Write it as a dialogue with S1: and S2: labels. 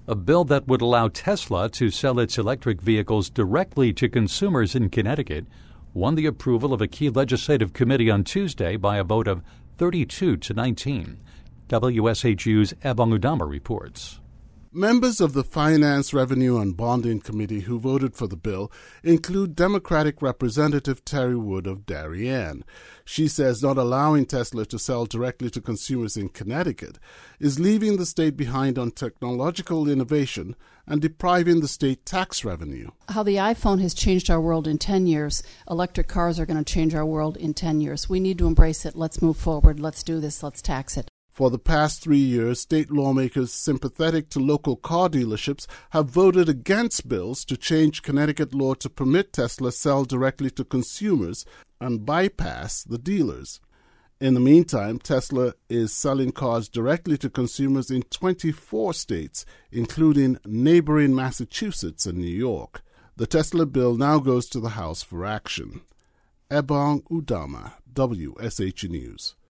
S1: A bill that would allow Tesla to sell its electric vehicles directly to consumers in Connecticut won the approval of a key legislative committee on Tuesday by a vote of 32-19. WSHU's Ebong Udama reports.
S2: Members of the Finance, Revenue and Bonding Committee who voted for the bill include Democratic Representative Terry Wood of Darien. She says not allowing Tesla to sell directly to consumers in Connecticut is leaving the state behind on technological innovation and depriving the state tax revenue.
S3: How the iPhone has changed our world in 10 years, electric cars are going to change our world in 10 years. We need to embrace it. Let's move forward. Let's do this. Let's tax it.
S2: For the past 3 years, state lawmakers sympathetic to local car dealerships have voted against bills to change Connecticut law to permit Tesla sell directly to consumers and bypass the dealers. In the meantime, Tesla is selling cars directly to consumers in 24 states, including neighboring Massachusetts and New York. The Tesla bill now goes to the House for action. Ebong Udama, WSHU News.